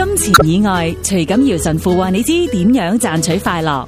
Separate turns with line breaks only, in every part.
金錢以外，徐錦堯神父話你知點樣賺取快樂。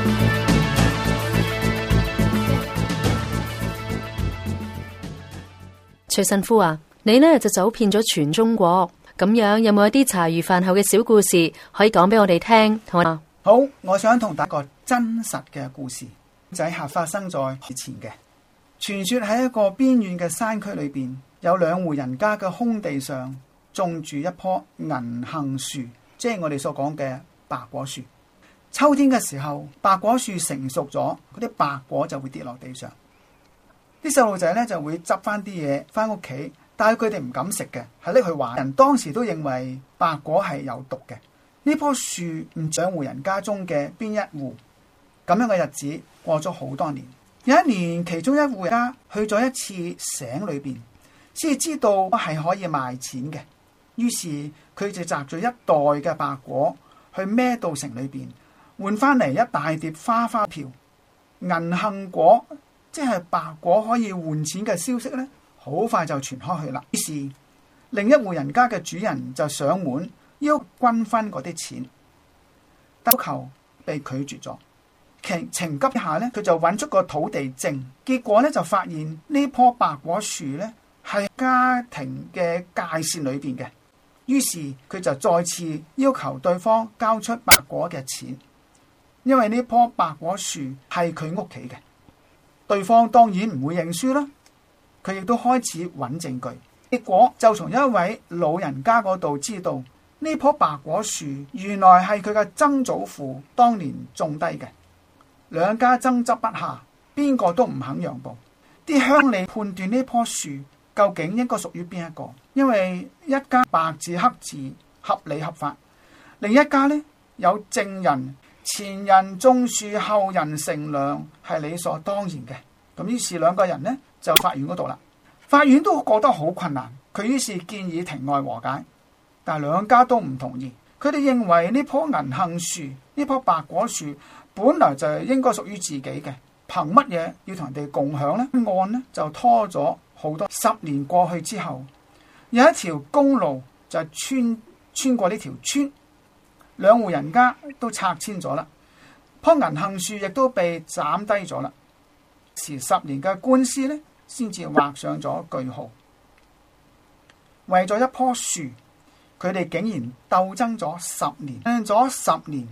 徐神父啊，你呢就走遍咗全中國，咁樣有冇一啲茶餘飯後嘅小故事可以講俾我哋聽？同我
好，我想同大家一個真實嘅故事，就係發生在以前嘅。傳說喺一個邊遠嘅山區裏邊，有兩戶人家嘅空地上種住一棵銀杏樹，即係我哋所講嘅白果樹。秋天嘅時候，白果樹成熟咗，嗰啲白果就會跌落地上。啲細路仔咧就會執翻啲嘢翻屋企，但係佢哋唔敢食嘅，係拎去玩。人當時都認為白果係有毒嘅。呢棵樹唔長戶人家中嘅邊一戶，咁樣嘅日子過咗好多年。有一年，其中一戶人家去咗一次城裏邊，先知道係可以賣錢嘅。於是佢就摘咗一袋嘅白果去孭到城裏邊，換翻嚟一大碟花花票。銀杏果即係白果可以換錢嘅消息呢，好快就傳開去啦。於是另一戶人家嘅主人就上門要均分嗰啲錢，要求被拒絕咗。情急下呢，佢就揾出個土地證，結果呢就發現呢棵白果樹呢係家庭嘅界線裏邊嘅。於是佢就再次要求對方交出白果嘅錢，因為呢棵白果樹係佢屋企嘅。對方當然唔會認輸啦，佢亦都開始揾證據。結果就從一位老人家嗰度知道，呢棵白果樹原來係佢嘅曾祖父當年種低嘅。兩家爭執不下，邊個都唔肯讓步。啲鄉里判斷呢棵樹究竟應該屬於邊一個，因為一家白字黑字合理合法，另一家呢有證人，前人種樹後人乘涼，係理所當然嘅。咁於是兩個人呢就法院嗰度啦。法院都覺得好困難，佢於是建議庭外和解，但係兩家都唔同意。佢哋認為呢棵銀杏樹，呢棵白果樹本來就係應該屬於自己嘅，憑乜嘢要同人哋共享呢？案呢就拖咗好多10年過去之後，有一條公路就穿過呢條村，兩戶人家都拆遷咗啦，棵銀杏樹亦都被斬低咗啦。遲10年嘅官司呢，先至畫上咗句號。為咗一棵樹，佢哋竟然鬥爭咗10年，爭咗10年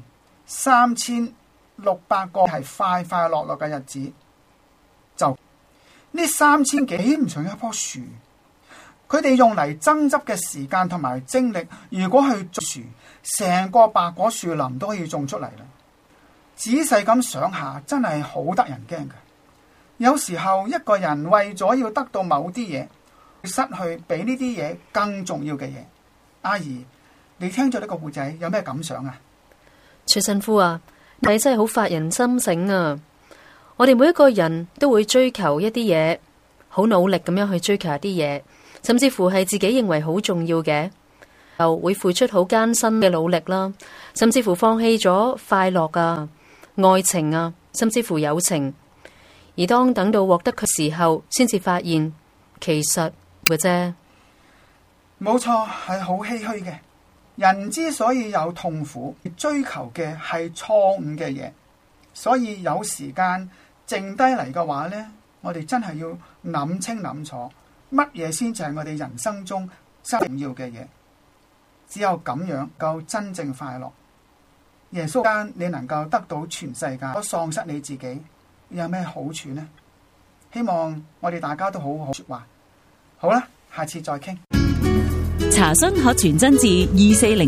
，3600個係快快樂樂嘅日子。就呢3000幾唔上一棵樹，佢哋用嚟爭執嘅時間同埋精力，如果去種樹，成個白果樹林都可以種出嚟啦。仔細咁想下，真係好得人驚嘅。有時候一個人為咗要得到某啲嘢，失去比呢啲嘢更重要嘅嘢。阿姨，你聽咗呢個故仔有咩感想啊？
徐神父啊，你真係好發人深省啊！我哋每一個人都會追求一啲嘢，好努力咁樣去追求一啲嘢，甚至乎係自己認為好重要嘅，又會付出好艱辛嘅努力啦，甚至乎放棄咗快樂啊、愛情啊，甚至乎友情。而當等到獲得佢時候，先至發現其實嘅啫。
冇錯，係好唏噓嘅。人之所以有痛苦，追求嘅係錯誤嘅嘢，所以有時間剩低嚟嘅話呢，我哋真係要諗清諗楚，乜嘢先至係我哋人生中真正要嘅嘢。只有咁樣夠真正快樂。耶穌間你能夠得到全世界，我喪失你自己，有咩好處呢？希望我哋大家都好好說話。好啦，下次再傾。
查詢可傳真至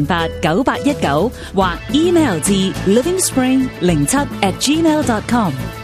24089819或 email 至livingspring07@gmail.com。